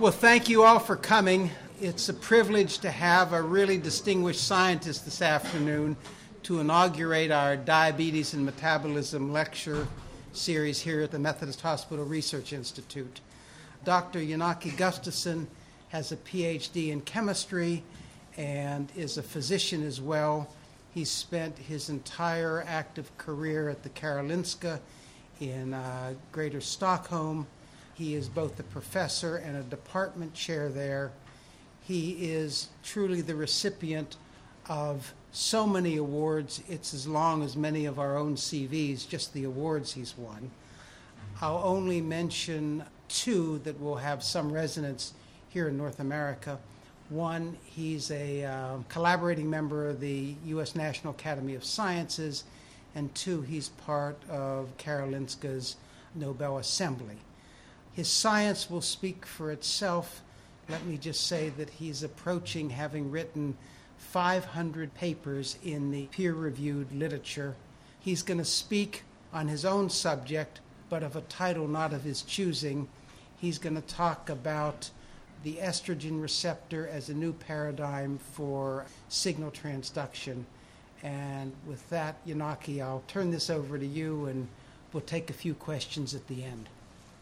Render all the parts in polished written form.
Well, thank you all for coming. It's a privilege to have a really distinguished scientist this afternoon to inaugurate our Diabetes and Metabolism lecture series here at the Methodist Hospital Research Institute. Dr. Yanaki Gustafson has a PhD in chemistry and is a physician as well. He's spent his entire active career at the Karolinska in Greater Stockholm. He is both a professor and a department chair there. He is truly the recipient of so many awards. It's as long as many of our own CVs, just the awards he's won. I'll only mention two that will have some resonance here in North America. One, he's a collaborating member of the U.S. National Academy of Sciences, and two, he's part of Karolinska's Nobel Assembly. His science will speak for itself. Let me just say that he's approaching having written 500 papers in the peer-reviewed literature. He's going to speak on his own subject, but of a title not of his choosing. He's going to talk about the estrogen receptor as a new paradigm for signal transduction. And with that, Yanaki, I'll turn this over to you, and we'll take a few questions at the end.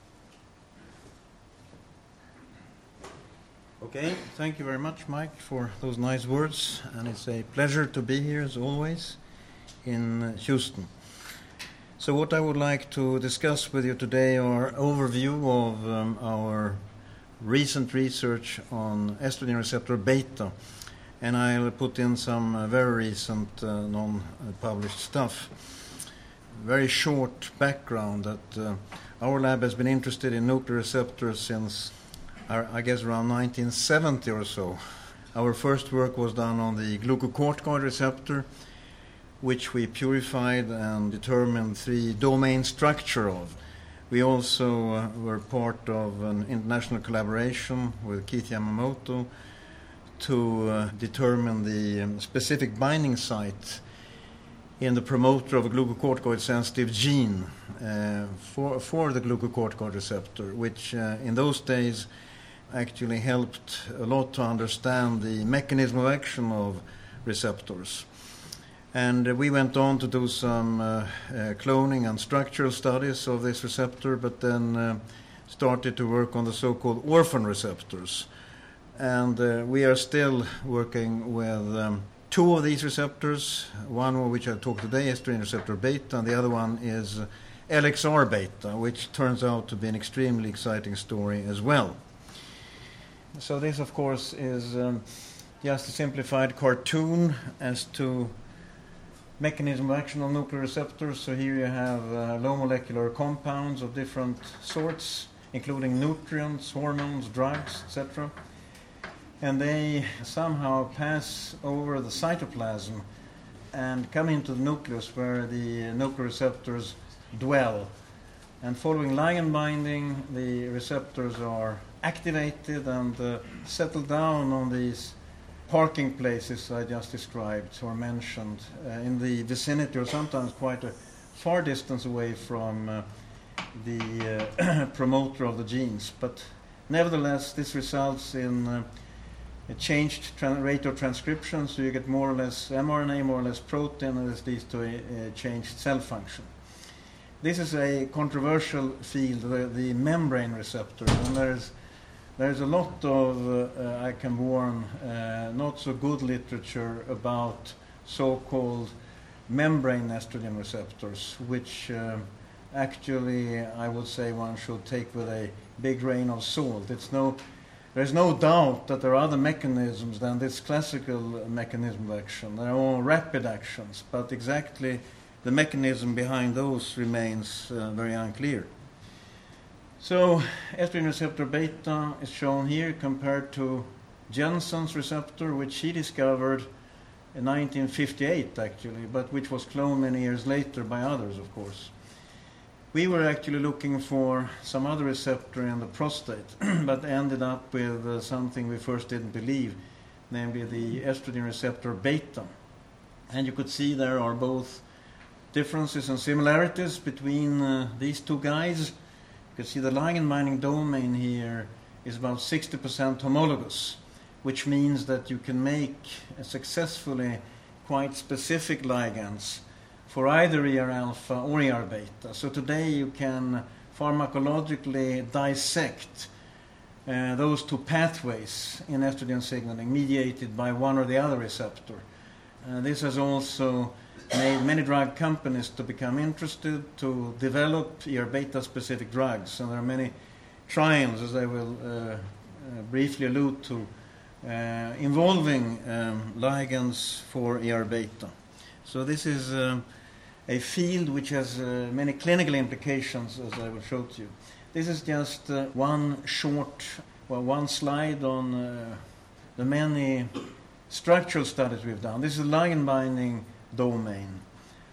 Okay, thank you very much, Mike, for those nice words, and it's a pleasure to be here, as always, in Houston. So what I would like to discuss with you today are overview of our recent research on estrogen receptor beta, and I'll put in some very recent non-published stuff. Very short background that our lab has been interested in nuclear receptors since I guess around 1970 or so. Our first work was done on the glucocorticoid receptor, which we purified and determined the domain structure of. We also were part of an international collaboration with Keith Yamamoto to determine the specific binding site in the promoter of a glucocorticoid sensitive gene for the glucocorticoid receptor, which in those days actually helped a lot to understand the mechanism of action of receptors. And we went on to do some cloning and structural studies of this receptor, but then started to work on the so-called orphan receptors. And we are still working with two of these receptors, one of which I talked today, estrogen receptor beta, and the other one is LXR beta, which turns out to be an extremely exciting story as well. So this, of course, is just a simplified cartoon as to mechanism of action of nuclear receptors. So here you have low molecular compounds of different sorts, including nutrients, hormones, drugs, etc. And they somehow pass over the cytoplasm and come into the nucleus where the nuclear receptors dwell. And following ligand binding, the receptors are activated and settle down on these parking places I just described or mentioned in the vicinity or sometimes quite a far distance away from the promoter of the genes. But nevertheless, this results in a changed rate of transcription, so you get more or less mRNA, more or less protein, and this leads to a changed cell function. This is a controversial field, the membrane receptor, and there's a lot of, I can warn, not so good literature about so-called membrane estrogen receptors, which actually I would say one should take with a big grain of salt. There's no doubt that there are other mechanisms than this classical mechanism of action. There are all rapid actions, but exactly the mechanism behind those remains very unclear. So estrogen receptor beta is shown here compared to Jensen's receptor, which he discovered in 1958 actually, but which was cloned many years later by others, of course. We were actually looking for some other receptor in the prostate, but ended up with something we first didn't believe, namely the estrogen receptor beta. And you could see there are both differences and similarities between these two guys. You can see the ligand binding domain here is about 60% homologous, which means that you can make successfully quite specific ligands for either ER alpha or ER beta. So today you can pharmacologically dissect those two pathways in estrogen signaling mediated by one or the other receptor. This has also made many drug companies to become interested to develop ER beta specific drugs, and there are many trials, as I will briefly allude to, involving ligands for ER beta. So this is a field which has many clinical implications, as I will show to you. This is just one slide on the many structural studies we've done. This is ligand binding domain,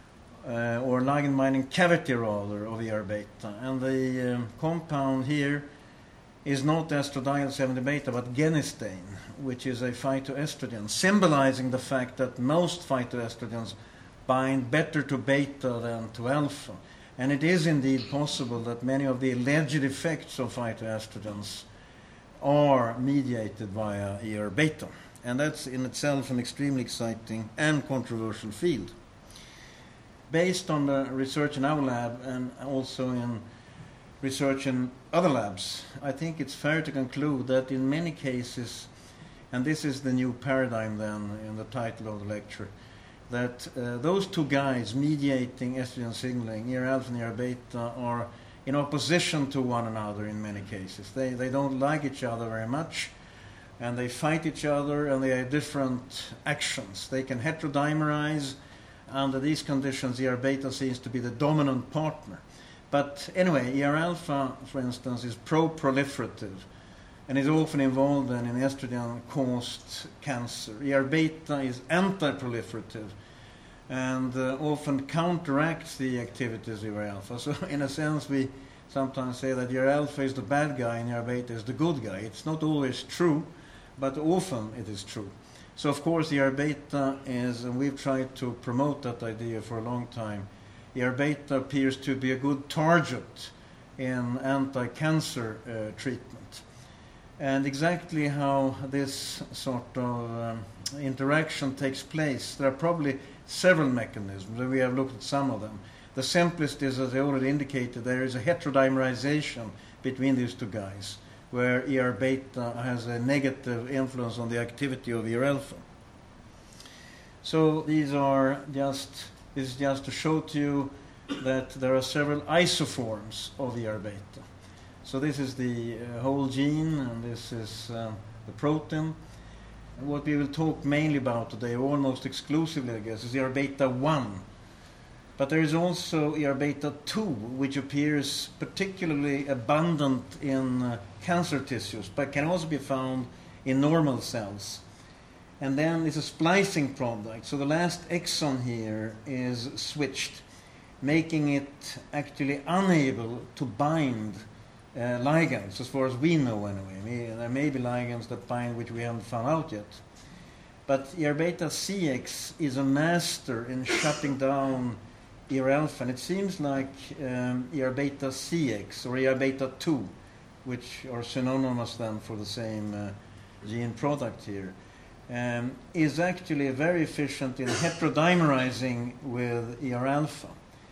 or ligand binding cavity rather, of ER beta. And the compound here is not estradiol 70 beta, but genistein, which is a phytoestrogen, symbolizing the fact that most phytoestrogens bind better to beta than to alpha. And it is indeed possible that many of the alleged effects of phytoestrogens are mediated via ER beta. And that's in itself an extremely exciting and controversial field. Based on the research in our lab and also in research in other labs, I think it's fair to conclude that in many cases, and this is the new paradigm then in the title of the lecture, that those two guys mediating estrogen signaling, ER alpha and ER beta, are in opposition to one another in many cases. They don't like each other very much, and they fight each other, and they have different actions. They can heterodimerize. Under these conditions, ER beta seems to be the dominant partner. But anyway, ER alpha, for instance, is pro-proliferative and is often involved in estrogen-caused cancer. ER beta is anti-proliferative and often counteracts the activities of ER alpha. So in a sense, we sometimes say that ER alpha is the bad guy and ER beta is the good guy. It's not always true, but often it is true. So of course ER beta is, and we've tried to promote that idea for a long time, ER beta appears to be a good target in anti-cancer treatment. And exactly how this sort of interaction takes place, there are probably several mechanisms, and we have looked at some of them. The simplest is, as I already indicated, there is a heterodimerization between these two guys, where ER beta has a negative influence on the activity of ER alpha. So this is just to show to you that there are several isoforms of ER beta. So this is the whole gene, and this is the protein. And what we will talk mainly about today, almost exclusively, I guess, is ER beta 1. But there is also ER beta 2, which appears particularly abundant in cancer tissues, but can also be found in normal cells. And then it's a splicing product. So the last exon here is switched, making it actually unable to bind ligands, as far as we know anyway. There may be ligands that bind which we haven't found out yet. But ER beta CX is a master in shutting down ER alpha, and it seems like ER beta CX or ER beta 2, which are synonymous then for the same gene product here, is actually very efficient in heterodimerizing with ER alpha.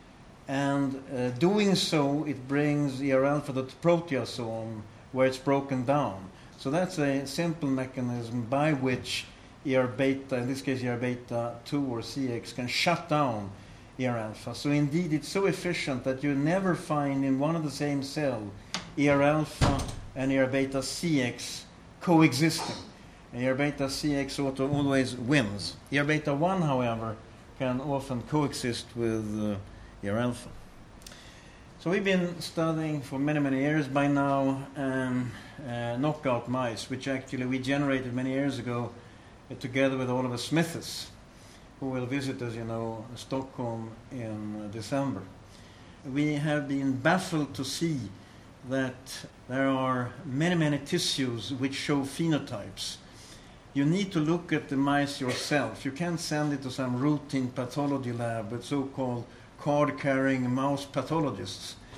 And doing so, it brings ER alpha to the proteasome where it's broken down. So that's a simple mechanism by which ER beta, in this case ER beta 2 or CX, can shut down ER alpha. So indeed, it's so efficient that you never find in one and the same cell ER alpha and ER beta CX coexisting. And ER beta CX always wins. ER beta 1, however, can often coexist with ER alpha. So we've been studying for many, many years by now knockout mice, which actually we generated many years ago together with Oliver Smithers, who will visit, as you know, Stockholm in December. We have been baffled to see that there are many, many tissues which show phenotypes. You need to look at the mice yourself. You can't send it to some routine pathology lab with so-called card-carrying mouse pathologists.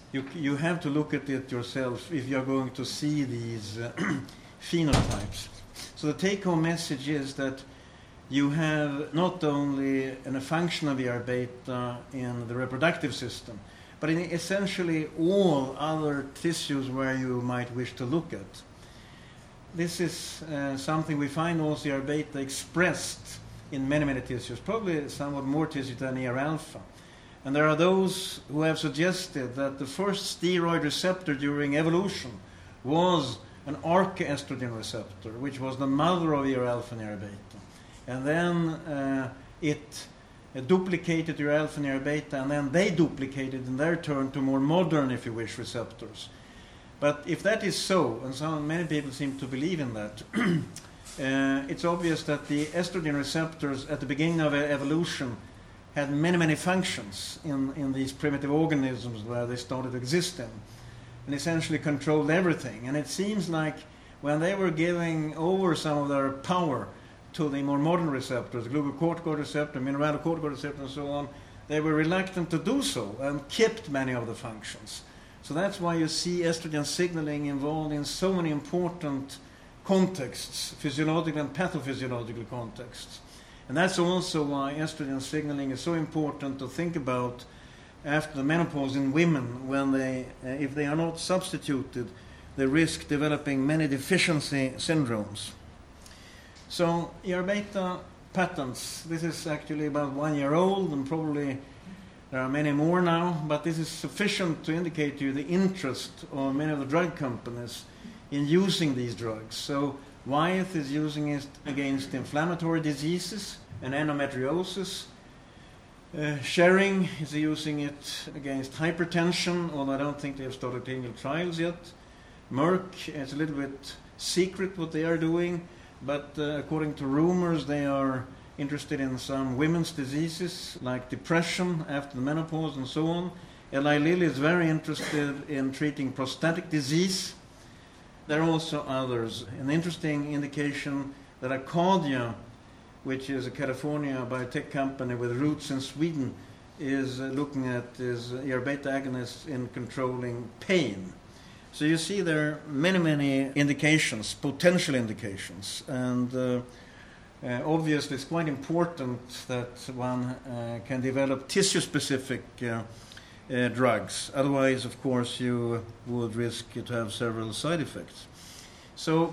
you have to look at it yourself if you're going to see these phenotypes. So the take-home message is that you have not only a function of ER beta in the reproductive system, but in essentially all other tissues where you might wish to look at. This is something we find also ER beta expressed in many, many tissues, probably somewhat more tissues than ER alpha. And there are those who have suggested that the first steroid receptor during evolution was an archaestrogen receptor, which was the mother of ER alpha and ER beta. And then it duplicated ER alpha and ER beta, and then they duplicated in their turn to more modern, if you wish, receptors. But if that is so, and many people seem to believe in that, it's obvious that the estrogen receptors at the beginning of evolution had many, many functions in these primitive organisms where they started existing, and essentially controlled everything. And it seems like when they were giving over some of their power to the more modern receptors, glucocorticoid receptor, mineralocorticoid receptor, and so on, they were reluctant to do so and kept many of the functions. So that's why you see estrogen signaling involved in so many important contexts, physiological and pathophysiological contexts. And that's also why estrogen signaling is so important to think about after the menopause in women, when they, if they are not substituted, they risk developing many deficiency syndromes. So ER beta patents, this is actually about 1 year old, and probably there are many more now, but this is sufficient to indicate to you the interest of many of the drug companies in using these drugs. So Wyeth is using it against inflammatory diseases and endometriosis. Schering is using it against hypertension, although I don't think they have started clinical trials yet. Merck, it's a little bit secret what they are doing, but according to rumors, they are interested in some women's diseases like depression after the menopause and so on. Eli Lilly is very interested in treating prostatic disease. There are also others. An interesting indication that Acadia, which is a California biotech company with roots in Sweden, is looking at is ER beta agonists in controlling pain. So you see there are many, many indications, potential indications, and obviously it's quite important that one can develop tissue-specific drugs. Otherwise, of course, you would risk to have several side effects. So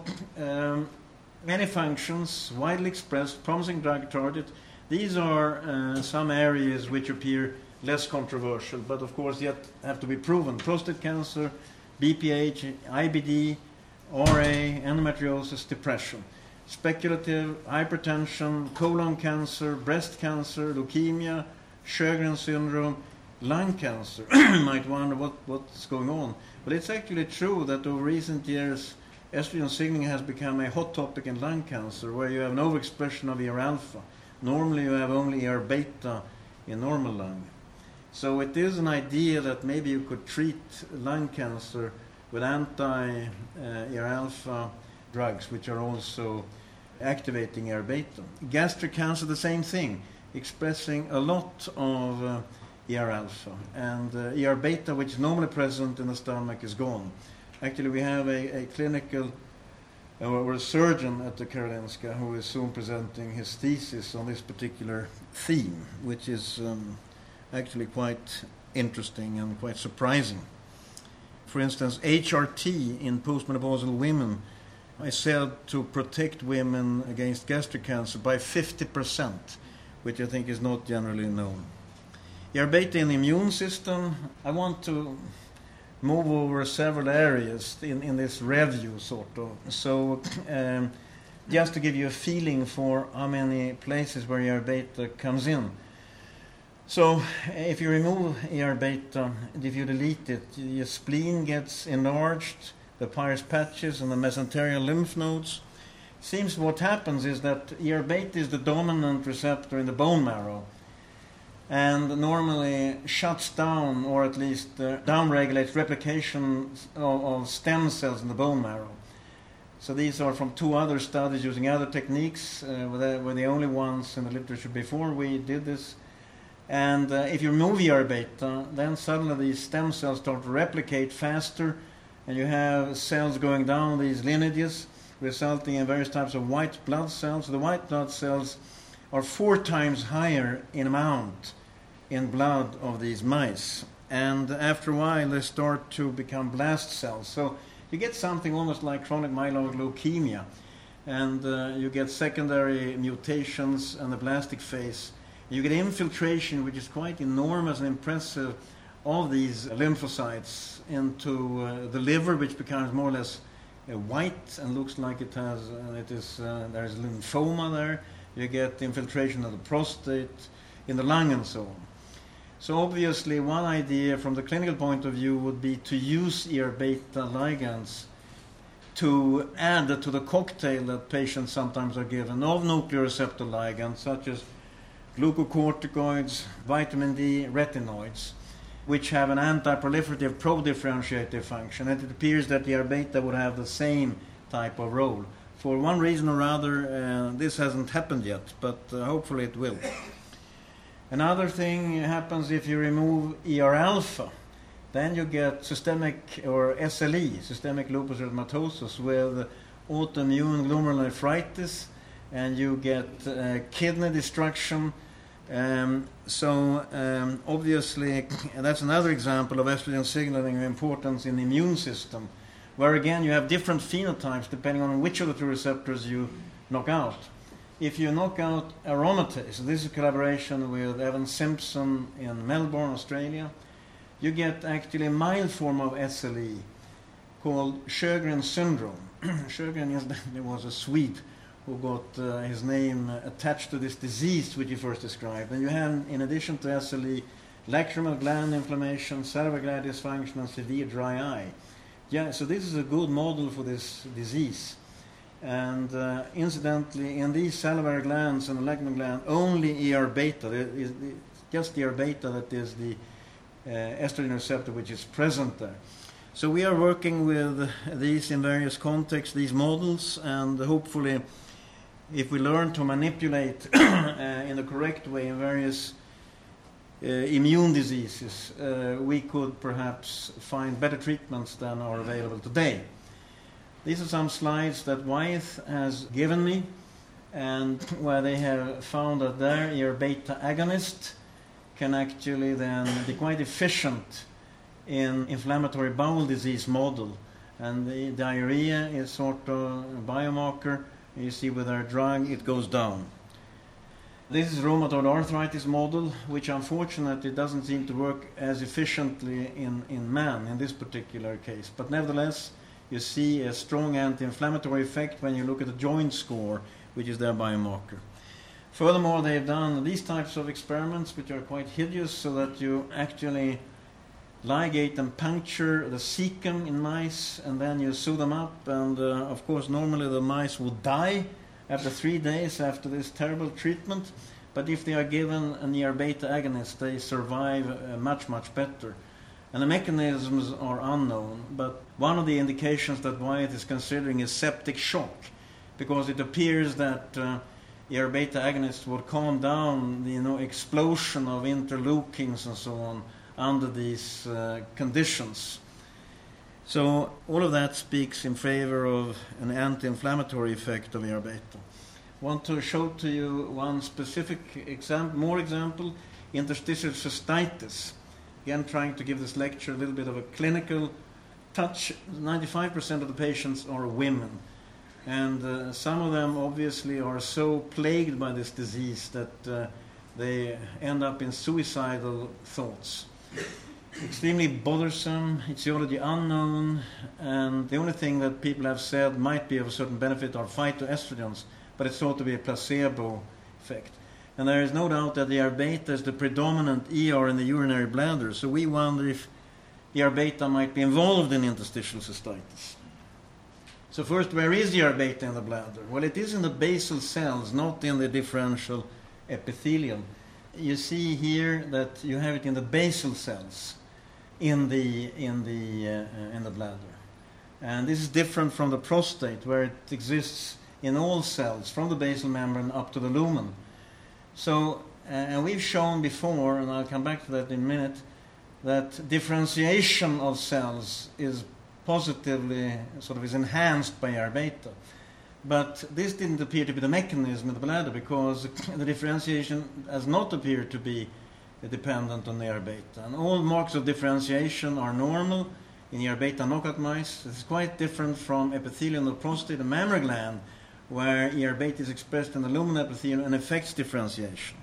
many functions, widely expressed, promising drug target. These are some areas which appear less controversial, but of course yet have to be proven. Prostate cancer, BPH, IBD, RA, endometriosis, depression. Speculative, hypertension, colon cancer, breast cancer, leukemia, Sjögren's syndrome, lung cancer. You might wonder what's going on. But it's actually true that over recent years, estrogen signaling has become a hot topic in lung cancer, where you have an overexpression of ER alpha. Normally you have only ER beta in normal lung. So it is an idea that maybe you could treat lung cancer with anti-ER alpha drugs, which are also activating ER beta. Gastric cancer, the same thing, expressing a lot of ER alpha. And ER beta, which is normally present in the stomach, is gone. Actually, we have a clinical or a surgeon at the Karolinska who is soon presenting his thesis on this particular theme, which is actually quite interesting and quite surprising. For instance, HRT in postmenopausal women is said to protect women against gastric cancer by 50%, which I think is not generally known. ER beta in the immune system, I want to move over several areas in this review, sort of. So just to give you a feeling for how many places where ER beta comes in. So if you remove ER beta, if you delete it, your spleen gets enlarged, the Peyer's patches and the mesenterial lymph nodes. Seems what happens is that ER beta is the dominant receptor in the bone marrow, and normally shuts down, or at least downregulates replication of stem cells in the bone marrow. So these are from 2 other studies using other techniques. Were the only ones in the literature before we did this. And if you remove ER beta, then suddenly these stem cells start to replicate faster, and you have cells going down these lineages, resulting in various types of white blood cells. The white blood cells are 4 times higher in amount in blood of these mice. And after a while, they start to become blast cells. So you get something almost like chronic myeloid leukemia. And you get secondary mutations and the blastic phase. You get infiltration, which is quite enormous and impressive, of these lymphocytes into the liver, which becomes more or less white and looks like there's lymphoma there. You get infiltration of the prostate, in the lung, and so on. So obviously, one idea from the clinical point of view would be to use ER beta ligands to add to the cocktail that patients sometimes are given of nuclear receptor ligands, such as glucocorticoids, vitamin D, retinoids, which have an anti-proliferative pro-differentiative function. And it appears that ER beta would have the same type of role. For one reason or other, this hasn't happened yet, but hopefully it will. Another thing happens if you remove ER alpha. Then you get systemic, or SLE, systemic lupus erythematosus, with autoimmune glomerulonephritis, and you get kidney destruction. Obviously, that's another example of estrogen signaling importance in the immune system, where again you have different phenotypes depending on which of the 2 receptors you knock out. If you knock out aromatase, this is a collaboration with Evan Simpson in Melbourne, Australia, you get actually a mild form of SLE called Sjögren's syndrome. Sjögren was a Swede who got his name attached to this disease which he first described. And you have, in addition to SLE, lacrimal gland inflammation, salivary gland dysfunction, and severe dry eye. Yeah, so this is a good model for this disease. And incidentally, in these salivary glands and the lacrimal gland, only ER beta, just ER beta that is the estrogen receptor which is present there. So we are working with these in various contexts, these models, and hopefully if we learn to manipulate in the correct way in various immune diseases, we could perhaps find better treatments than are available today. These are some slides that Wyeth has given me, and where they have found that their ER beta agonist can actually then be quite efficient in inflammatory bowel disease model. And the diarrhea is sort of a biomarker. You see with our drug it goes down. This is rheumatoid arthritis model, which unfortunately doesn't seem to work as efficiently in man in this particular case. But nevertheless, you see a strong anti-inflammatory effect when you look at the joint score, which is their biomarker. Furthermore, they have done these types of experiments, which are quite hideous, so that you actually ligate and puncture the cecum in mice, and then you sew them up, and of course normally the mice will die after 3 days after this terrible treatment, but if they are given an ER beta agonist, they survive much, much better. And the mechanisms are unknown, but one of the indications that Wyeth is considering is septic shock, because it appears that ER beta agonists would calm down the explosion of interleukins and so on under these conditions. So all of that speaks in favor of an anti-inflammatory effect of ER beta. I want to show to you one specific example, interstitial cystitis. Again, trying to give this lecture a little bit of a clinical touch. 95% of the patients are women. And some of them obviously are so plagued by this disease that they end up in suicidal thoughts. Extremely bothersome, etiology unknown, and the only thing that people have said might be of a certain benefit are phytoestrogens, but it's thought to be a placebo effect. And there is no doubt that ER beta is the predominant ER in the urinary bladder, so we wonder if ER beta might be involved in interstitial cystitis. So first, where is ER beta in the bladder? Well, it is in the basal cells, not in the differential epithelium. You see here that you have it in the basal cells in the bladder. And this is different from the prostate, where it exists in all cells, from the basal membrane up to the lumen. So And we've shown before, and I'll come back to that in a minute, that differentiation of cells is positively is enhanced by ER beta. But this didn't appear to be the mechanism in the bladder, because the differentiation has not appeared to be dependent on ER beta. And all marks of differentiation are normal in ER beta knockout mice. It's quite different from epithelium of prostate and mammary gland, where ER beta is expressed in the luminal epithelium and affects differentiation.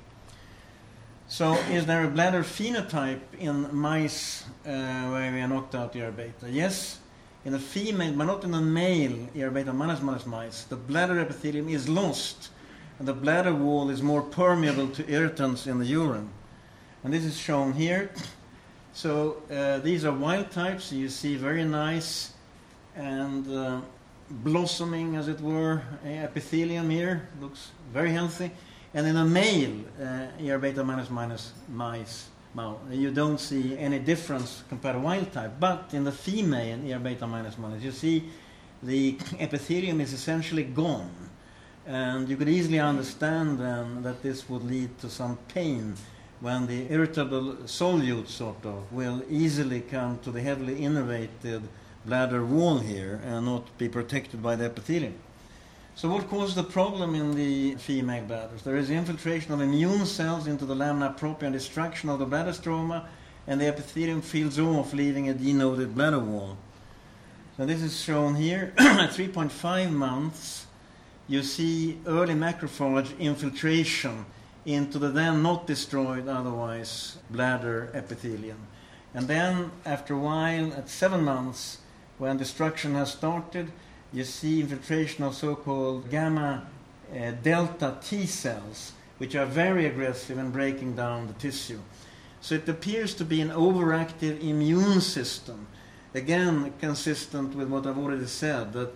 So is there a bladder phenotype in mice where we are knocked out ER beta? Yes. In a female, but not in a male ER beta minus mice, the bladder epithelium is lost, and the bladder wall is more permeable to irritants in the urine. And this is shown here. So these are wild types. So you see very nice and blossoming, as it were, epithelium here. Looks very healthy. And in a male ER beta minus mice, you don't see any difference compared to wild type. But in the female ER beta minus, you see the epithelium is essentially gone. And you could easily understand then that this would lead to some pain when the irritable solute will easily come to the heavily innervated bladder wall here and not be protected by the epithelium. So what causes the problem in the female bladders? There is infiltration of immune cells into the lamina propria and destruction of the bladder stroma, and the epithelium peels off, leaving a denuded bladder wall. So this is shown here. At 3.5 months, you see early macrophage infiltration into the then not destroyed otherwise bladder epithelium. And then, after a while, at 7 months, when destruction has started, you see infiltration of so-called gamma delta T cells, which are very aggressive in breaking down the tissue. So it appears to be an overactive immune system, again consistent with what I've already said, that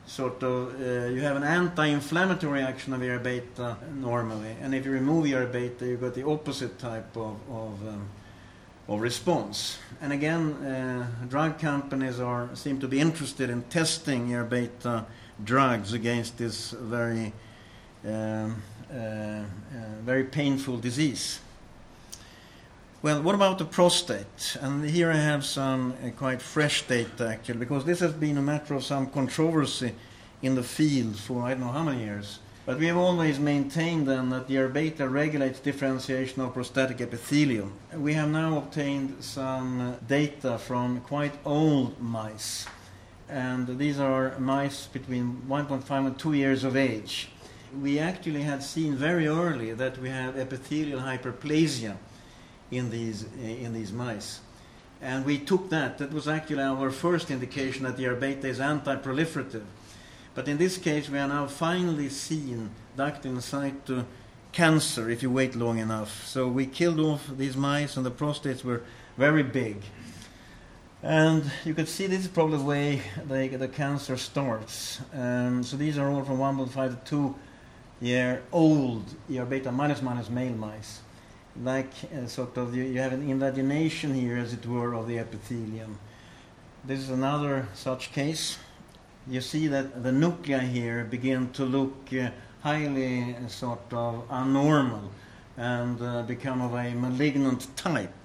you have an anti-inflammatory action of ER beta normally, and if you remove ER beta, you got the opposite type of response. And again, drug companies seem to be interested in testing ER beta drugs against this very painful disease. Well, what about the prostate? And here I have some quite fresh data, actually, because this has been a matter of some controversy in the field for I don't know how many years. But we have always maintained then that the ER beta regulates differentiation of prostatic epithelium. We have now obtained some data from quite old mice. And these are mice between 1.5 and 2 years of age. We actually had seen very early that we have epithelial hyperplasia in these mice. And we took that. That was actually our first indication that the ER beta is anti-proliferative. But in this case, we are now finally seeing ductal in situ cancer if you wait long enough. So we killed off these mice, and the prostates were very big. And you can see this is probably the way the cancer starts. So these are all from 1.5 to 2-year-old ER beta minus male mice. Like you have an invagination here, as it were, of the epithelium. This is another such case. You see that the nuclei here begin to look highly abnormal and become of a malignant type.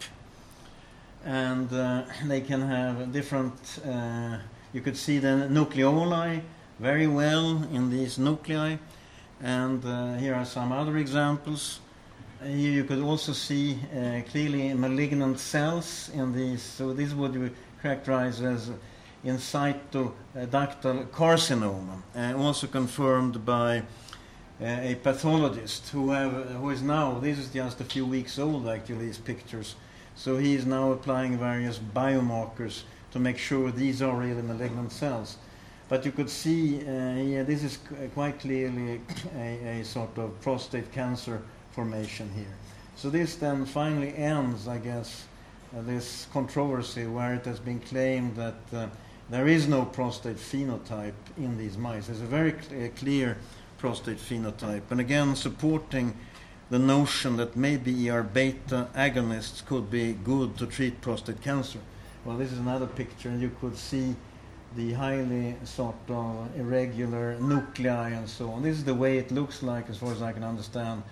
And they can have different, you could see the nucleoli very well in these nuclei. And here are some other examples. Here you could also see clearly malignant cells in these. So this would be characterized as in situ ductal carcinoma, also confirmed by a pathologist who is now, this is just a few weeks old actually, these pictures. So he is now applying various biomarkers to make sure these are really malignant cells. But you could see here, this is quite clearly a sort of prostate cancer formation here. So this then finally ends, I guess, this controversy where it has been claimed that there is no prostate phenotype in these mice. There's a very clear prostate phenotype, and again supporting the notion that maybe ER beta agonists could be good to treat prostate cancer. Well, this is another picture, and you could see the highly irregular nuclei and so on. This is the way it looks like, as far as I can understand,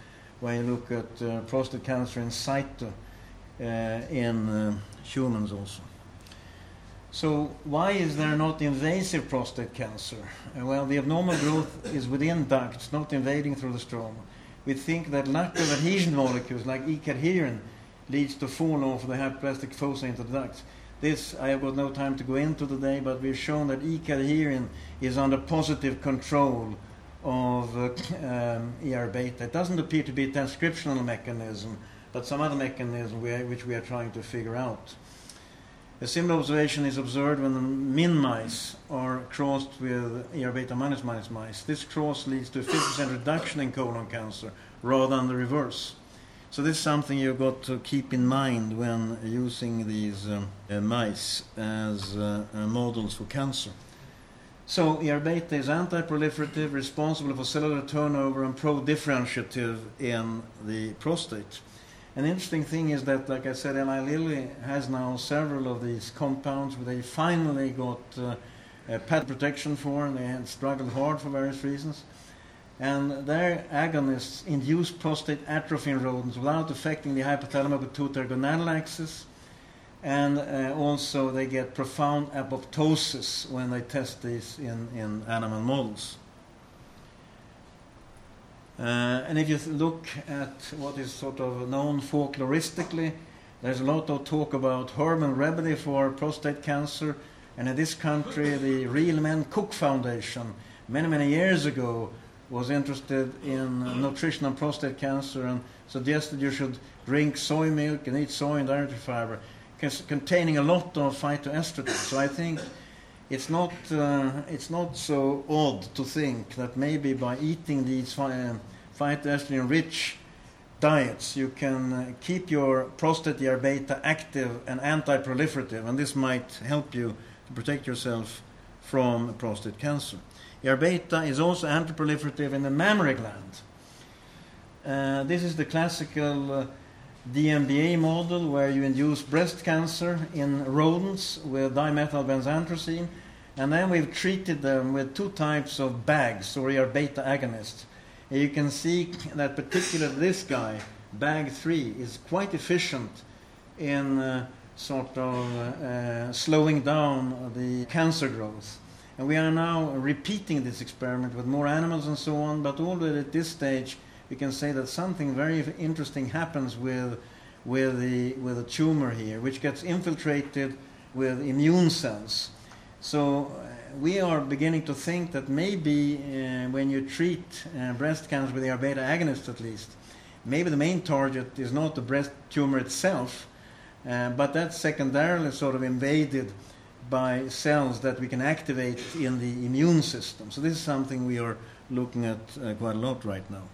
when you look at prostate cancer in situ in humans also. So why is there not invasive prostate cancer? Well, the abnormal growth is within ducts, not invading through the stroma. We think that lack of adhesion molecules like E-cadherin leads to fall off of the hypoplastic fossa into the ducts. This I have got no time to go into today, but we've shown that E-cadherin is under positive control of ER-beta. It doesn't appear to be a transcriptional mechanism, but some other mechanism which we are trying to figure out. A similar observation is observed when the min mice are crossed with ER-beta minus mice. This cross leads to a 50% reduction in colon cancer rather than the reverse. So this is something you've got to keep in mind when using these mice as models for cancer. So ER-beta is anti-proliferative, responsible for cellular turnover and pro-differentiative in the prostate. An interesting thing is that, like I said, Eli Lilly has now several of these compounds where they finally got patent protection for, and they had struggled hard for various reasons. And their agonists induce prostate atrophy in rodents without affecting the hypothalamic-pituitary gonadal axis. And also they get profound apoptosis when they test these in animal models. And if you look at what is sort of known folkloristically, there's a lot of talk about hormone remedy for prostate cancer. And in this country, the Real Men Cook Foundation, many years ago, was interested in nutrition and prostate cancer and suggested you should drink soy milk and eat soy and dietary fiber, containing a lot of phytoestrogen. So I think it's not so odd to think that maybe by eating these phytoestrogen-rich diets, you can keep your prostate ER-beta active and anti-proliferative, and this might help you to protect yourself from prostate cancer. ER-beta is also anti-proliferative in the mammary gland. This is the classical DMBA model where you induce breast cancer in rodents with dimethylbenzanthracene, and then we've treated them with two types of bags or ER-beta agonists. And you can see that particularly this guy, bag 3, is quite efficient in slowing down the cancer growth. And we are now repeating this experiment with more animals and so on, but already at this stage we can say that something very interesting happens with the tumor here, which gets infiltrated with immune cells. So we are beginning to think that maybe when you treat breast cancer with ER-beta agonists at least, maybe the main target is not the breast tumor itself, but that's secondarily sort of invaded by cells that we can activate in the immune system. So this is something we are looking at quite a lot right now.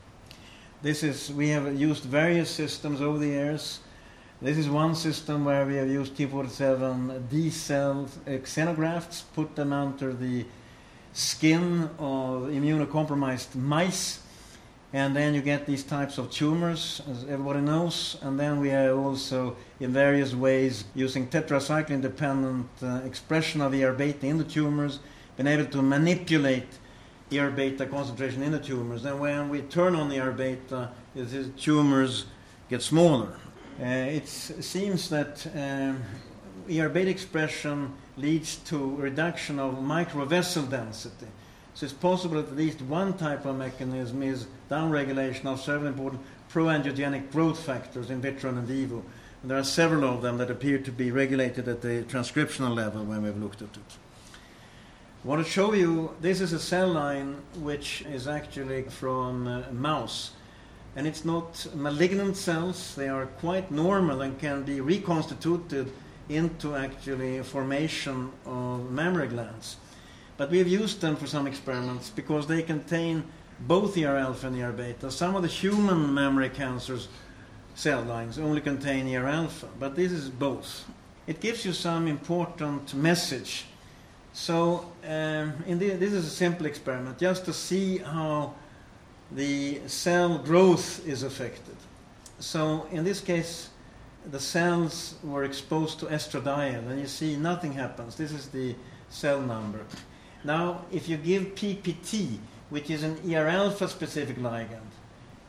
We have used various systems over the years. This is one system where we have used T47D cell xenografts, put them under the skin of immunocompromised mice, and then you get these types of tumors, as everybody knows. And then we have also, in various ways, using tetracycline-dependent expression of ER-beta in the tumors, been able to manipulate ER-beta concentration in the tumors. And when we turn on ER-beta, the tumors get smaller. It seems that ER-beta expression leads to reduction of microvessel density. So it's possible that at least one type of mechanism is downregulation of several important proangiogenic growth factors in vitro and in vivo. And there are several of them that appear to be regulated at the transcriptional level when we've looked at it. I want to show you, this is a cell line which is actually from mouse. And it's not malignant cells, they are quite normal and can be reconstituted into actually formation of mammary glands. But we've used them for some experiments because they contain both ER-alpha and ER-beta. Some of the human mammary cancers cell lines only contain ER-alpha, but this is both. It gives you some important message. So this is a simple experiment, just to see how the cell growth is affected. So in this case, the cells were exposed to estradiol, and you see nothing happens. This is the cell number. Now, if you give PPT, which is an ER-alpha specific ligand,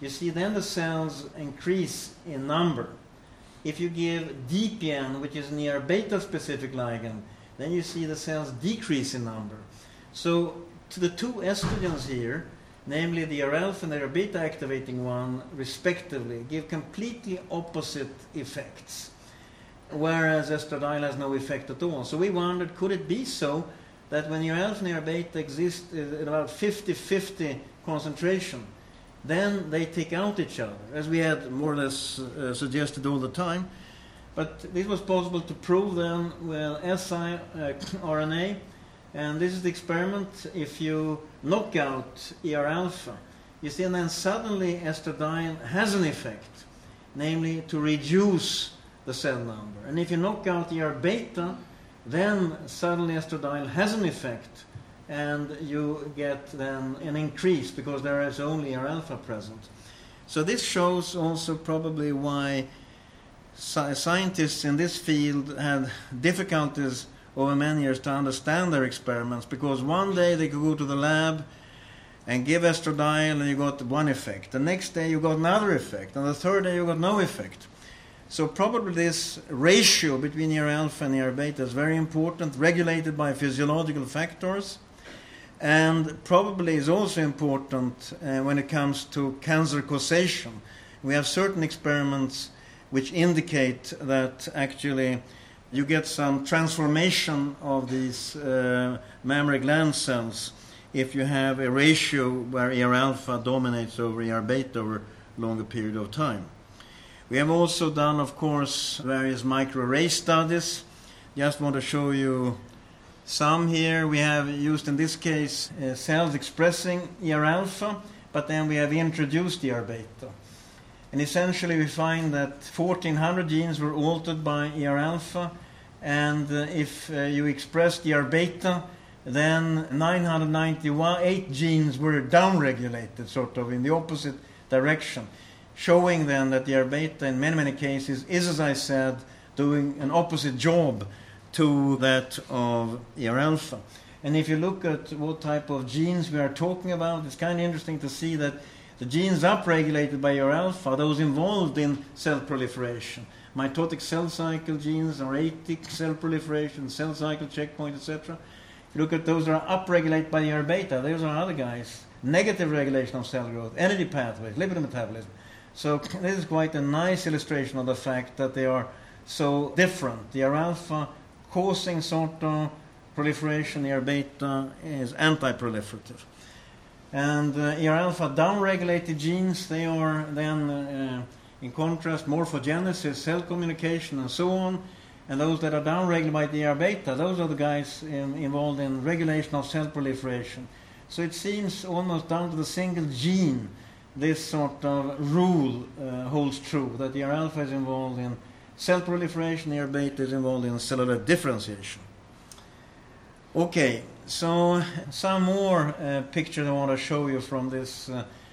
you see then the cells increase in number. If you give DPN, which is an ER beta specific ligand, then you see the cells decrease in number. So to the two estrogens here, namely the ER alpha and the ER beta activating one, respectively, give completely opposite effects, whereas estradiol has no effect at all. So we wondered, could it be so that when ER alpha and ER beta exist at about 50-50 concentration, then they take out each other, as we had more or less suggested all the time. But this was possible to prove then with siRNA. And this is the experiment. If you knock out ER alpha, you see then suddenly estradiol has an effect, namely to reduce the cell number. And if you knock out ER beta, then suddenly estradiol has an effect, and you get then an increase because there is only ER alpha present. So this shows also probably why scientists in this field had difficulties over many years to understand their experiments, because one day they could go to the lab and give estradiol and you got one effect. The next day you got another effect, and the third day you got no effect. So probably this ratio between ER alpha and ER beta is very important, regulated by physiological factors, and probably is also important when it comes to cancer causation. We have certain experiments which indicate that actually you get some transformation of these mammary gland cells if you have a ratio where ER alpha dominates over ER beta over a longer period of time. We have also done, of course, various microarray studies. Just want to show you some here. We have used, in this case, cells expressing ER alpha, but then we have introduced ER beta. And essentially we find that 1,400 genes were altered by ER alpha, and if you expressed ER beta, then 998 genes were downregulated, sort of in the opposite direction, showing then that ER beta in many cases is, as I said, doing an opposite job to that of ER alpha. And if you look at what type of genes we are talking about, it's kind of interesting to see that the genes upregulated by ER alpha are those involved in cell proliferation. Mitotic cell cycle genes, aretic cell proliferation, cell cycle checkpoint, etc. You look at those that are upregulated by ER beta, those are other guys. Negative regulation of cell growth, energy pathways, lipid metabolism. So this is quite a nice illustration of the fact that they are so different. The ER alpha causing sort of proliferation, ER beta is anti-proliferative. And ER alpha downregulated genes, they are then, in contrast, morphogenesis, cell communication, and so on. And those that are downregulated by the ER beta, those are the guys involved in regulation of cell proliferation. So it seems almost down to the single gene, this sort of rule holds true, that ER alpha is involved in cell proliferation, ER beta is involved in cellular differentiation. Okay, so some more pictures I want to show you from this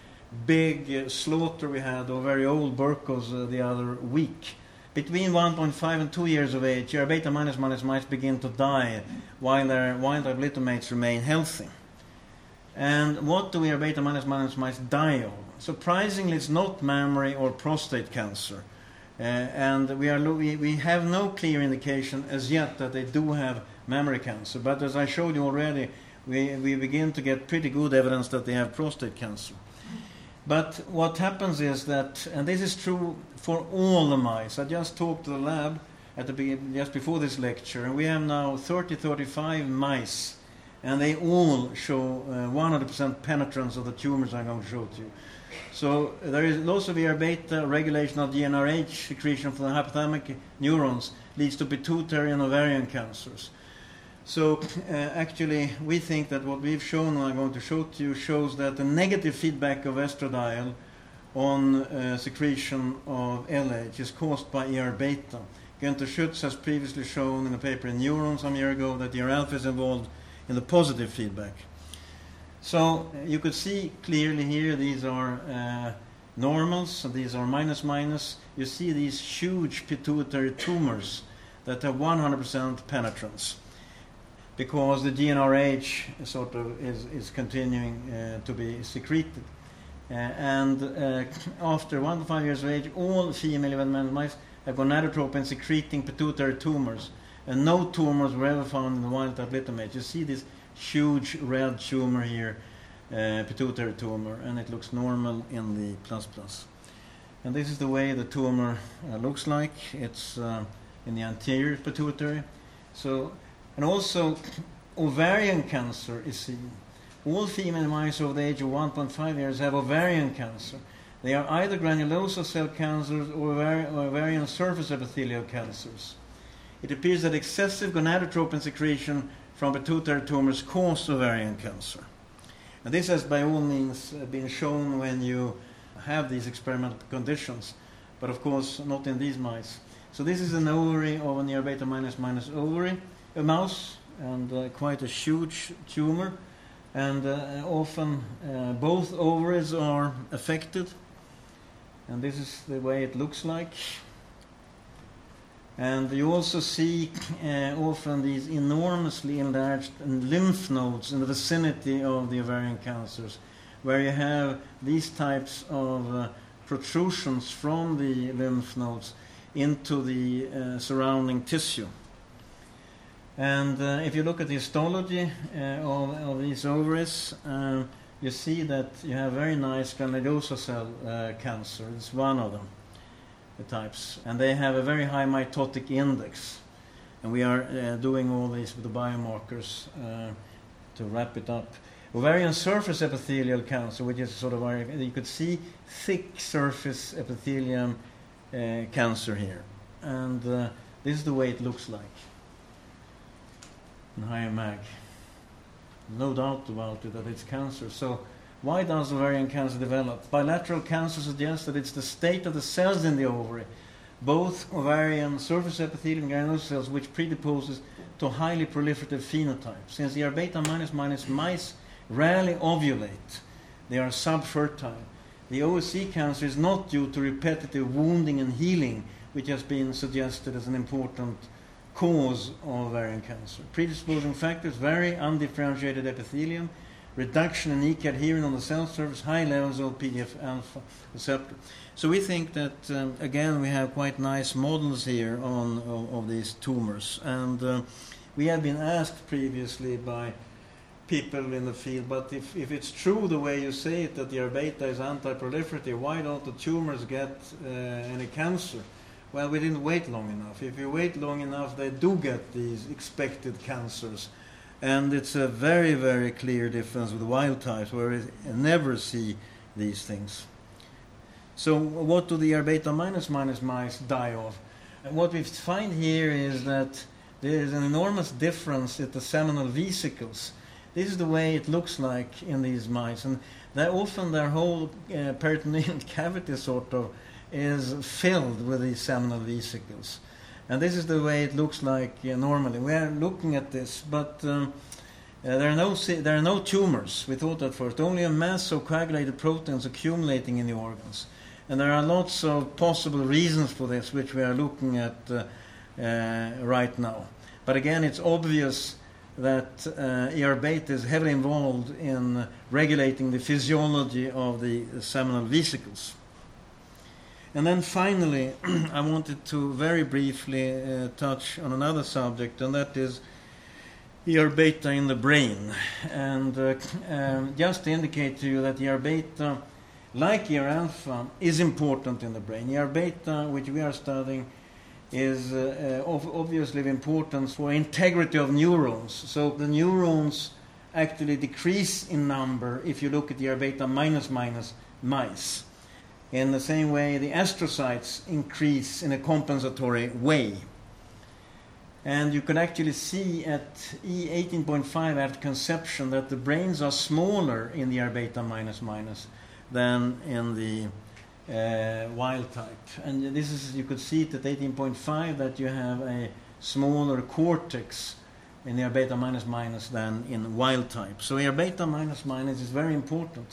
big slaughter we had of very old Burkos the other week. Between 1.5 and 2 years of age, ER beta minus mice begin to die while their wild-type littermates remain healthy. And what do ER beta minus mice die of? Surprisingly, it's not mammary or prostate cancer. And we have no clear indication as yet that they do have mammary cancer. But as I showed you already, we begin to get pretty good evidence that they have prostate cancer. But what happens is that, and this is true for all the mice. I just talked to the lab just before this lecture, and we have now 35 mice, and they all show 100% penetrance of the tumors I'm going to show to you. So there is loss of ER beta, regulation of GnRH secretion from the hypothalamic neurons leads to pituitary and ovarian cancers. So actually we think that what we've shown, and I'm going to show to you, shows that the negative feedback of estradiol on secretion of LH is caused by ER beta. Günther Schütz has previously shown in a paper in Neuron some year ago that ER alpha is involved in the positive feedback. So you could see clearly here these are normals, and these are minus. You see these huge pituitary tumors that have 100% penetrance, because the GnRH sort of is continuing to be secreted. After 1 to 5 years of age, all female event mice have gonadotropin secreting pituitary tumors, and no tumors were ever found in the wild type littermate. You see this huge red tumor here, pituitary tumor, and it looks normal in the plus. And this is the way the tumor looks like. It's in the anterior pituitary. So, and also ovarian cancer is seen. All female mice over the age of 1.5 years have ovarian cancer. They are either granulosa cell cancers or ovarian surface epithelial cancers. It appears that excessive gonadotropin secretion from pituitary tumors cause ovarian cancer. And this has by all means been shown when you have these experimental conditions, but of course not in these mice. So this is an ovary of an ER beta minus ovary, a mouse, and quite a huge tumor. And often both ovaries are affected. And this is the way it looks like. And you also see often these enormously enlarged lymph nodes in the vicinity of the ovarian cancers, where you have these types of protrusions from the lymph nodes into the surrounding tissue. And if you look at the histology of these ovaries, you see that you have very nice granulosa cell cancer. It's one of them, the types. And they have a very high mitotic index. And we are doing all these with the biomarkers to wrap it up. Ovarian surface epithelial cancer, which is sort of, you could see thick surface epithelium cancer here. And this is the way it looks like in higher mag. No doubt about it that it's cancer. So why does ovarian cancer develop? Bilateral cancer suggests that it's the state of the cells in the ovary, both ovarian surface epithelium and granulosa cells, which predisposes to highly proliferative phenotype. Since the ER beta minus mice rarely ovulate, they are subfertile. The OSC cancer is not due to repetitive wounding and healing, which has been suggested as an important cause of ovarian cancer. Predisposing factors: very undifferentiated epithelium, reduction in ECAD adherent on the cell surface, high levels of PDF-alpha receptor. So we think that, again, we have quite nice models here of these tumors. And we have been asked previously by people in the field, but if it's true the way you say it, that the ER beta is anti-proliferative, why don't the tumors get any cancer? Well, we didn't wait long enough. If you wait long enough, they do get these expected cancers. And it's a very, very clear difference with wild types, where we never see these things. So what do the ER beta minus mice die of? And what we find here is that there is an enormous difference in the seminal vesicles. This is the way it looks like in these mice. And often their whole peritoneal cavity sort of is filled with these seminal vesicles. And this is the way it looks like normally. We are looking at this, but there are no tumors. We thought at first. Only a mass of coagulated proteins accumulating in the organs. And there are lots of possible reasons for this, which we are looking at right now. But again, it's obvious that ER beta is heavily involved in regulating the physiology of the seminal vesicles. And then finally, I wanted to very briefly touch on another subject, and that is ER beta in the brain. And just to indicate to you that ER beta, like ER alpha, is important in the brain. ER beta, which we are studying, is obviously of importance for integrity of neurons. So the neurons actually decrease in number if you look at ER beta minus mice. In the same way, the astrocytes increase in a compensatory way. And you can actually see at E18.5 after conception that the brains are smaller in the ER beta minus than in the wild type. And this is, you could see it at 18.5 that you have a smaller cortex in the ER beta minus than in wild type. So ER beta minus is very important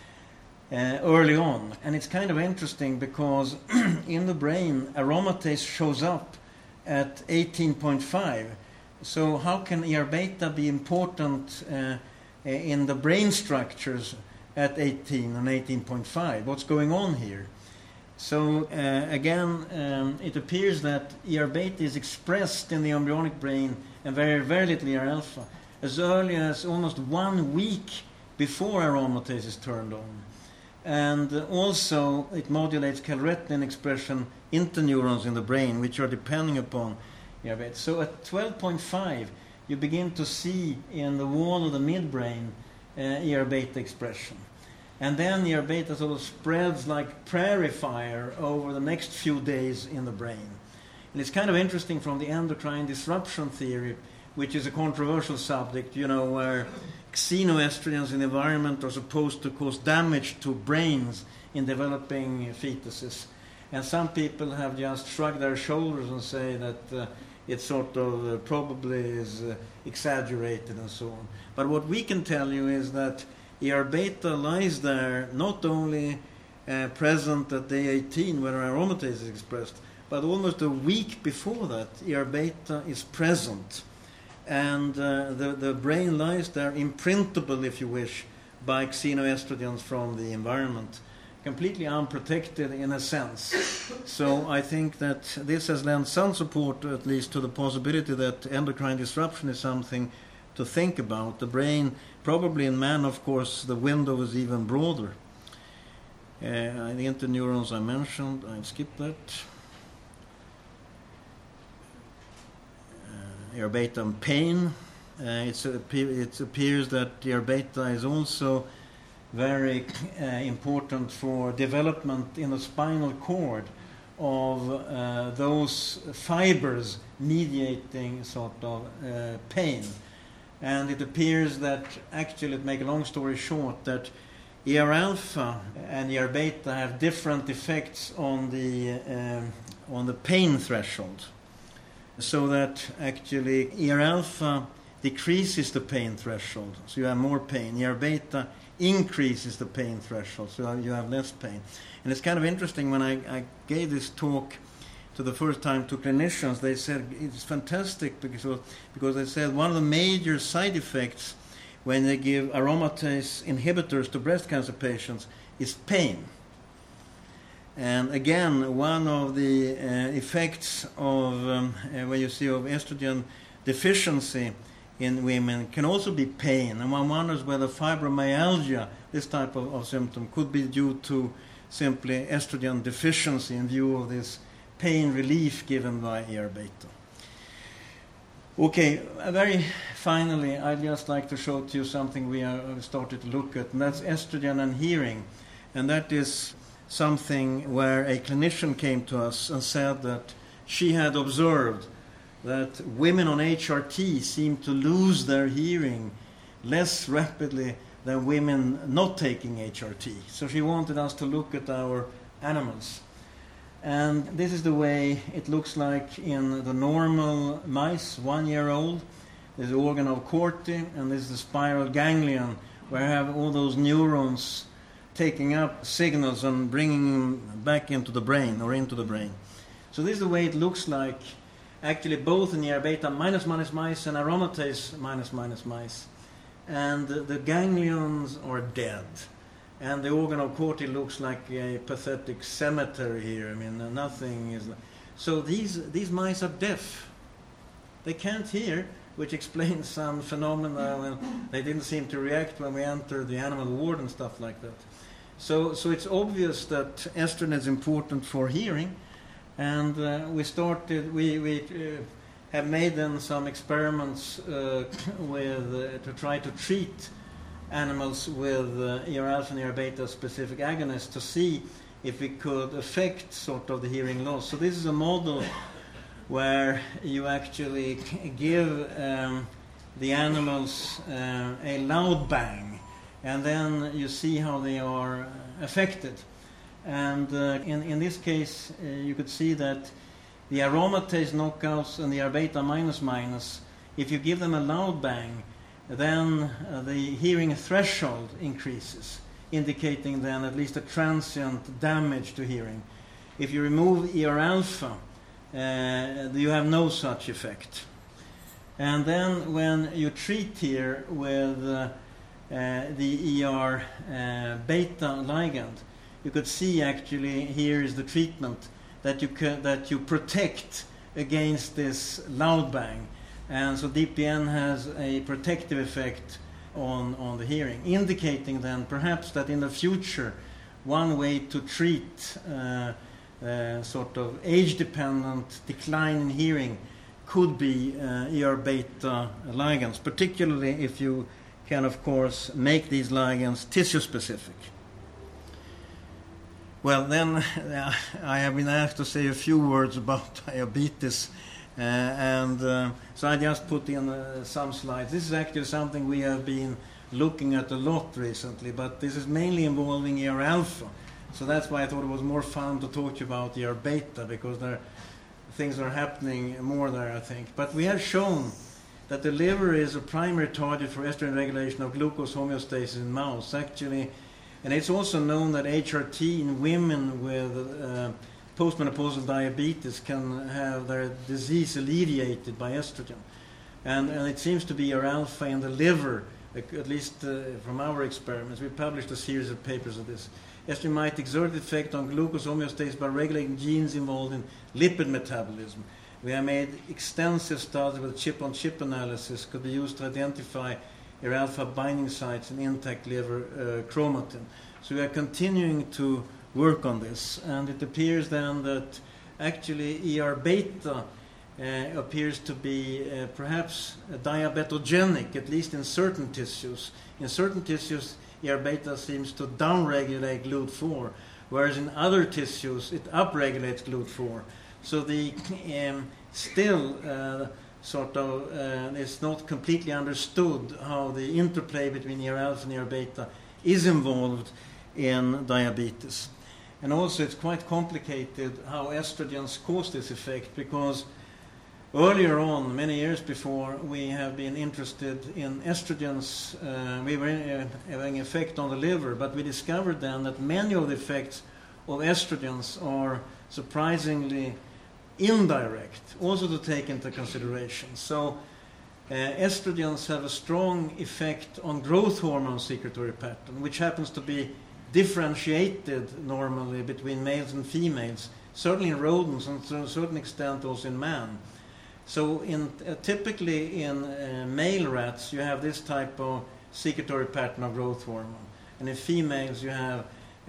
early on. And it's kind of interesting because in the brain, aromatase shows up at 18.5. So how can ER beta be important in the brain structures at 18 and 18.5. What's going on here? So again, it appears that ER beta is expressed in the embryonic brain and very, very little ER alpha as early as almost 1 week before aromatase is turned on. And also it modulates calretinin expression into neurons in the brain, which are depending upon ER beta. So at 12.5, you begin to see in the wall of the midbrain ER beta expression. And then ER beta sort of spreads like prairie fire over the next few days in the brain. And it's kind of interesting from the endocrine disruption theory, which is a controversial subject, where xenoestrogens in the environment are supposed to cause damage to brains in developing fetuses. And some people have just shrugged their shoulders and say that it sort of probably is exaggerated and so on. But what we can tell you is that ER beta lies there not only present at day 18 when aromatase is expressed, but almost a week before that ER beta is present. And the brain lies there imprintable, if you wish, by xenoestrogens from the environment, completely unprotected in a sense. So I think that this has lent some support, at least, to the possibility that endocrine disruption is something to think about. The brain, probably in man, of course, the window is even broader. The interneurons I mentioned, I've skipped that. ER beta and pain. It appears that ER beta is also very important for development in the spinal cord of those fibers mediating sort of pain. And it appears that, actually, to make a long story short, that ER alpha and ER beta have different effects on the pain threshold. So that actually ER alpha decreases the pain threshold, so you have more pain. ER beta increases the pain threshold, so you have less pain. And it's kind of interesting, when I gave this talk to the first time to clinicians, they said it's fantastic because they said one of the major side effects when they give aromatase inhibitors to breast cancer patients is pain. And again, one of the effects of when you see of estrogen deficiency in women can also be pain. And one wonders whether fibromyalgia, this type of symptom, could be due to simply estrogen deficiency in view of this pain relief given by ER beta. Okay, very finally, I'd just like to show to you something we have started to look at, and that's estrogen and hearing. And that is something where a clinician came to us and said that she had observed that women on HRT seem to lose their hearing less rapidly than women not taking HRT. So she wanted us to look at our animals. And this is the way it looks like in the normal mice, 1 year old. There's the organ of Corti, and this is the spiral ganglion, where I have all those neurons taking up signals and bringing them back into the brain or into the brain. So this is the way it looks like, actually, both in ER beta minus mice and aromatase minus mice. And the ganglions are dead. And the organ of Corti looks like a pathetic cemetery here. I mean, nothing is... So these mice are deaf. They can't hear, which explains some phenomena when they didn't seem to react when we entered the animal ward and stuff like that. So it's obvious that estrogen is important for hearing, and we have made then some experiments to try to treat animals with ER alpha and ER beta specific agonists to see if we could affect sort of the hearing loss. So this is a model where you actually give the animals a loud bang, and then you see how they are affected. And in this case, you could see that the aromatase knockouts and the ER beta minus, if you give them a loud bang, then the hearing threshold increases, indicating then at least a transient damage to hearing. If you remove ER alpha, you have no such effect. And then when you treat here with the ER beta ligand, you could see actually here is the treatment that you protect against this loud bang, and so DPN has a protective effect on the hearing, indicating then perhaps that in the future one way to treat sort of age-dependent decline in hearing could be ER beta ligands, particularly if you can, of course, make these ligands tissue-specific. Well, then I have been asked to say a few words about diabetes, so I just put in some slides. This is actually something we have been looking at a lot recently, but this is mainly involving ER alpha. So that's why I thought it was more fun to talk about ER beta, because things are happening more there, I think. But we have shown that the liver is a primary target for estrogen regulation of glucose homeostasis in mouse, actually. And it's also known that HRT in women with postmenopausal diabetes can have their disease alleviated by estrogen. And it seems to be ER alpha in the liver, at least from our experiments. We published a series of papers of this. Estrogen might exert effect on glucose homeostasis by regulating genes involved in lipid metabolism. We have made extensive studies with chip-on-chip analysis could be used to identify ER alpha binding sites in intact liver chromatin. So we are continuing to work on this, and it appears then that actually ER beta appears to be perhaps diabetogenic, at least in certain tissues. In certain tissues, ER beta seems to downregulate GLUT4, whereas in other tissues it upregulates GLUT4. So the still sort of it's not completely understood how the interplay between ER alpha and ER beta is involved in diabetes. And also it's quite complicated how estrogens cause this effect, because earlier on, many years before, we have been interested in estrogens. We were having effect on the liver, but we discovered then that many of the effects of estrogens are surprisingly indirect, also to take into consideration. So estrogens have a strong effect on growth hormone secretory pattern, which happens to be differentiated normally between males and females, certainly in rodents and to a certain extent also in man. So typically in male rats you have this type of secretory pattern of growth hormone, and in females you have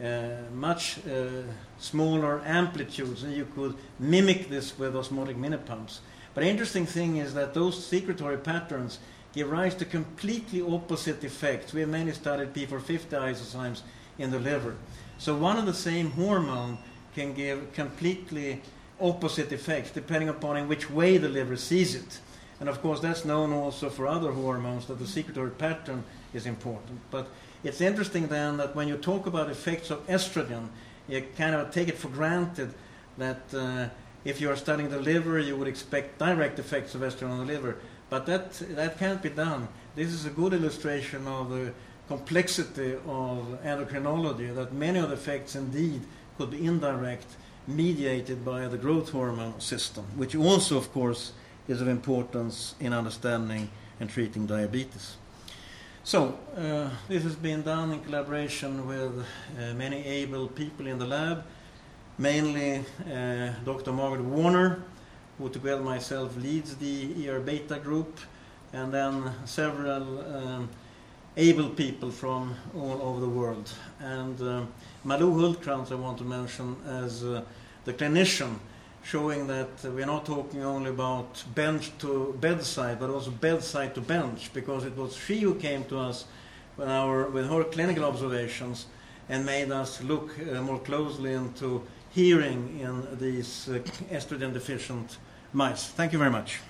much smaller amplitudes, and you could mimic this with osmotic minipumps. But the interesting thing is that those secretory patterns give rise to completely opposite effects. We have mainly studied P450 isozymes in the liver. So one and the same hormone can give completely opposite effects depending upon in which way the liver sees it. And of course that's known also for other hormones, that the secretory pattern is important. But it's interesting then that when you talk about effects of estrogen, you kind of take it for granted that if you are studying the liver, you would expect direct effects of estrogen on the liver. But that can't be done. This is a good illustration of the complexity of endocrinology, that many of the effects indeed could be indirect, mediated by the growth hormone system, which also, of course, is of importance in understanding and treating diabetes. So, this has been done in collaboration with many able people in the lab, mainly Dr. Margaret Warner, who together with myself leads the ER beta group, and then several able people from all over the world. And Malou Hultkrantz I want to mention as the clinician, showing that we're not talking only about bench to bedside, but also bedside to bench, because it was she who came to us with her clinical observations and made us look more closely into hearing in these estrogen deficient mice. Thank you very much.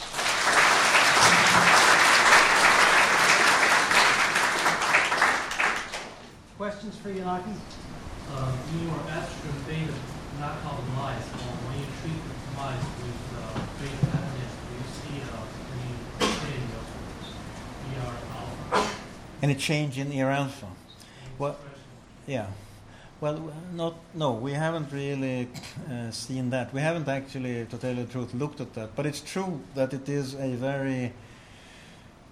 Questions for Yanaki? In your estrogen beta knockout mice, when you treat mice with beta agonists, do you see any change of ER alpha? Any change in ER alpha? Well, yeah. Well, no, we haven't really seen that. We haven't actually, to tell you the truth, looked at that. But it's true that it is a very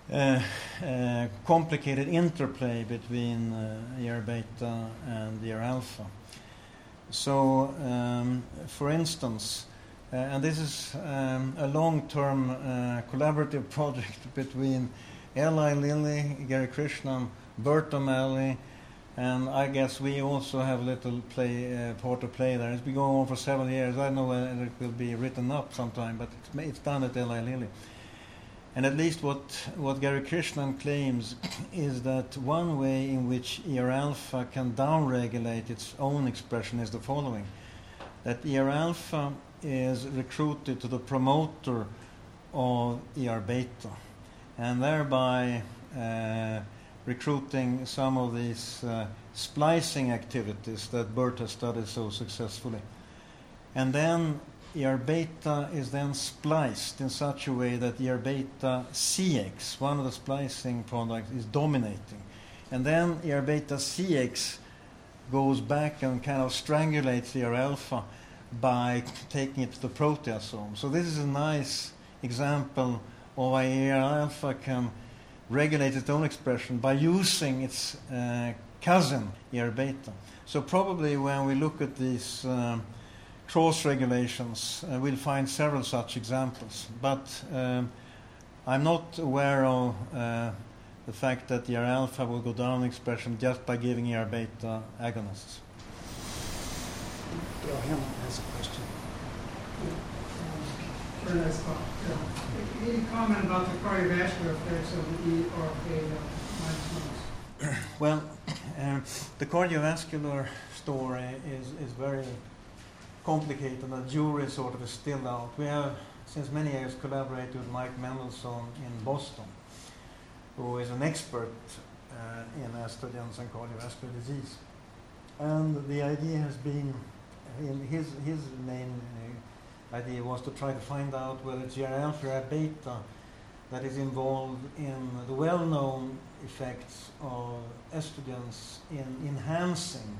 complicated interplay between ER beta and ER alpha. So, for instance, and this is a long-term collaborative project between Eli Lilly, Gary Krishnan, Bert O'Malley, and I guess we also have a little part to play there. It's been going on for several years. I don't know whether it will be written up sometime, but it's done at Eli Lilly. And at least what Gary Krishnan claims is that one way in which ER alpha can downregulate its own expression is the following: that ER alpha is recruited to the promoter of ER beta, and thereby recruiting some of these splicing activities that Bert has studied so successfully. And then ER beta is then spliced in such a way that ER beta CX, one of the splicing products, is dominating. And then ER beta CX goes back and kind of strangulates ER alpha by taking it to the proteasome. So this is a nice example of how ER alpha can regulate its own expression by using its cousin, ER beta. So probably when we look at these cross-regulations, we'll find several such examples. But I'm not aware of the fact that ER alpha will go down in expression just by giving ER beta agonists. Bill Hamlin has a question. Very nice talk. Can you comment about the cardiovascular effects of the ER beta? Well, the cardiovascular story is very complicated, and the jury sort of is still out. We have, since many years, collaborated with Mike Mendelsohn in Boston, who is an expert in estrogens and cardiovascular disease. And the idea has been, his main idea was to try to find out whether it's ER alpha or beta that is involved in the well-known effects of estrogens in enhancing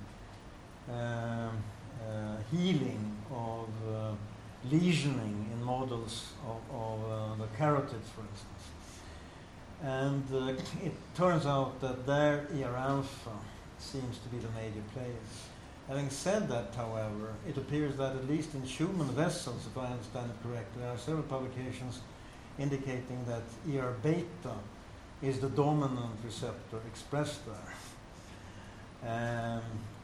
healing of lesioning in models of the carotids, for instance. And it turns out that their ER alpha seems to be the major player. Having said that, however, it appears that at least in human vessels, if I understand it correctly, there are several publications indicating that ER beta is the dominant receptor expressed there.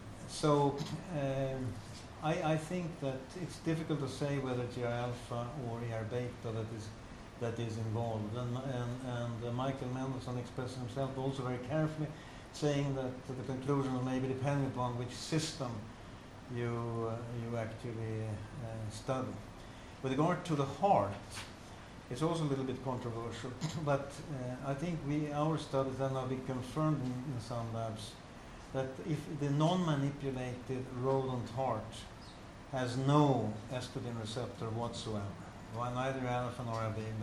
I think that it's difficult to say whether it's ER alpha or ER beta that is involved. And Michael Mendelsohn expressed himself also very carefully, saying that the conclusion may be depending upon which system you actually study. With regard to the heart, it's also a little bit controversial, but I think our studies have now been confirmed in some labs that if the non-manipulated rodent heart has no estrogen receptor whatsoever, neither alpha nor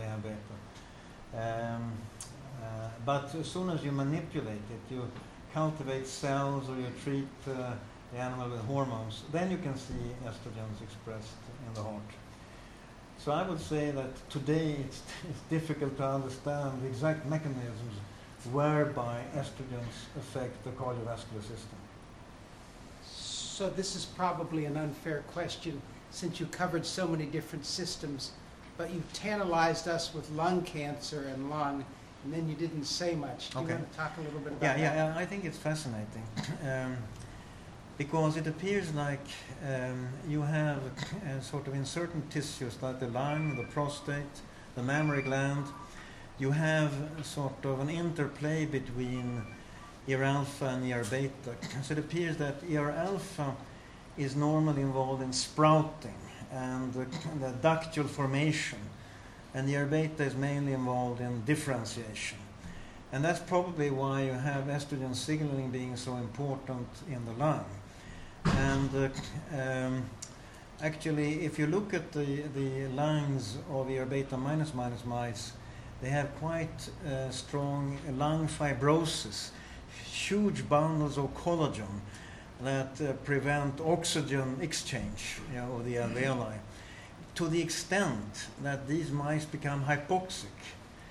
beta, but as soon as you manipulate it, you cultivate cells or you treat the animal with hormones, then you can see estrogens expressed in the heart. So I would say that today it's difficult to understand the exact mechanisms whereby estrogens affect the cardiovascular system. So this is probably an unfair question since you covered so many different systems, but you tantalized us with lung cancer and lung, and then you didn't say much. Do you want to talk a little bit about that? Yeah, I think it's fascinating. Because it appears like you have sort of in certain tissues like the lung, the prostate, the mammary gland, you have sort of an interplay between ER alpha and ER beta. So it appears that ER alpha is normally involved in sprouting and the ductal formation, and ER beta is mainly involved in differentiation. And that's probably why you have estrogen signaling being so important in the lung. And actually, if you look at the lungs of ER beta minus mice, they have quite strong lung fibrosis, huge bundles of collagen that prevent oxygen exchange of the alveoli, to the extent that these mice become hypoxic.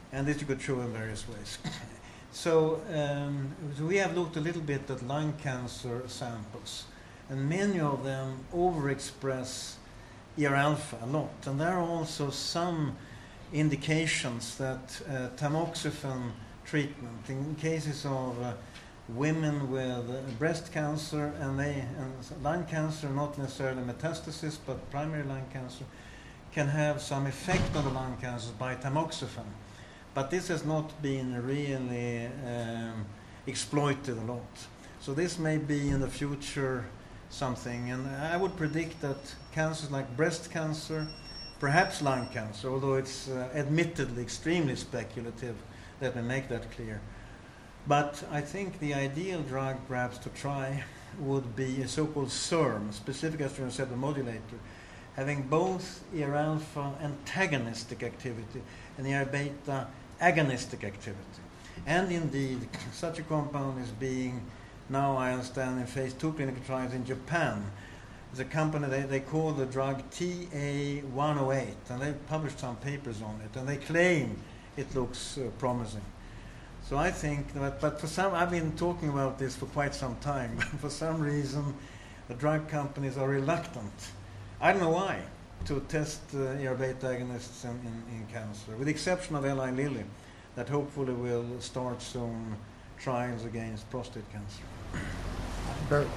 And this you could show in various ways. So we have looked a little bit at lung cancer samples, and many of them overexpress ER-alpha a lot. And there are also some indications that tamoxifen treatment in cases of women with breast cancer and lung cancer, not necessarily metastasis, but primary lung cancer, can have some effect on the lung cancer by tamoxifen. But this has not been really exploited a lot. So this may be in the future something. And I would predict that cancers like breast cancer, perhaps lung cancer, although it's admittedly extremely speculative, let me make that clear. But I think the ideal drug perhaps to try would be a so-called SERM, specific estrogen receptor modulator, having both ER-alpha antagonistic activity and ER-beta agonistic activity. And indeed, such a compound is being now, I understand, in phase 2 clinical trials in Japan. The company, they call the drug TA108, and they've published some papers on it, and they claim it looks promising. So I think that, but for some, I've been talking about this for quite some time, but for some reason the drug companies are reluctant, I don't know why, to test ER-beta agonists in cancer, with the exception of Eli Lilly, that hopefully will start soon trials against prostate cancer. Bert.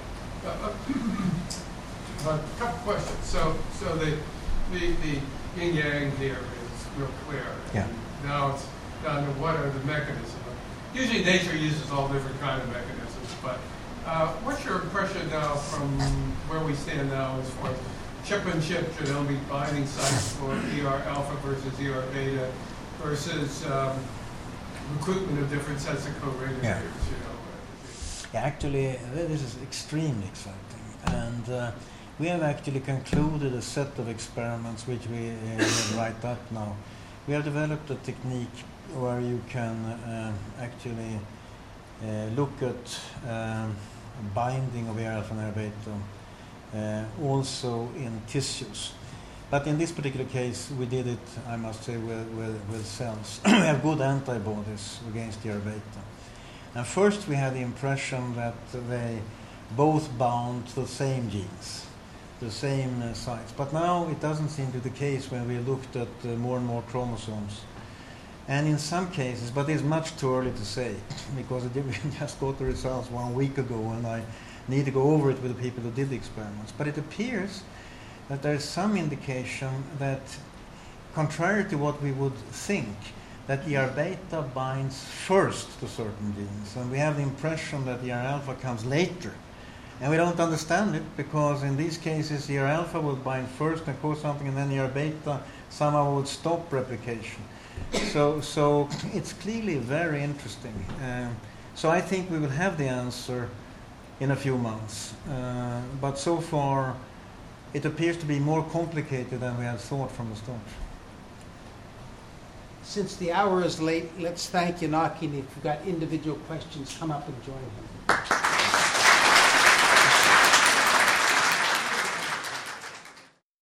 A couple questions. So the yin yang here is real clear. Yeah. Now it's down to what are the mechanisms. Usually nature uses all different kind of mechanisms, but what's your impression now from where we stand now as far as chip and chip genomic binding sites for ER-alpha versus ER-beta versus recruitment of different sets of co-regulators? Yeah. You know? Yeah, actually, this is extremely exciting. And we have actually concluded a set of experiments which we will write up now. We have developed a technique where you can actually look at binding of ER-alpha and ER-beta also in tissues. But in this particular case, we did it, I must say, with cells. We have good antibodies against ER-beta. And first we had the impression that they both bound to the same genes, the same sites. But now it doesn't seem to be the case when we looked at more and more chromosomes. And in some cases, but it's much too early to say, because we just got the results 1 week ago, and I need to go over it with the people who did the experiments. But it appears that there is some indication that, contrary to what we would think, that ER-beta binds first to certain genes, and we have the impression that ER-alpha comes later. And we don't understand it, because in these cases ER-alpha will bind first and cause something, and then ER-beta somehow will stop replication. So it's clearly very interesting. So I think we will have the answer in a few months. But so far it appears to be more complicated than we had thought from the start. Since the hour is late, let's thank Yanaki. If you've got individual questions, come up and join him.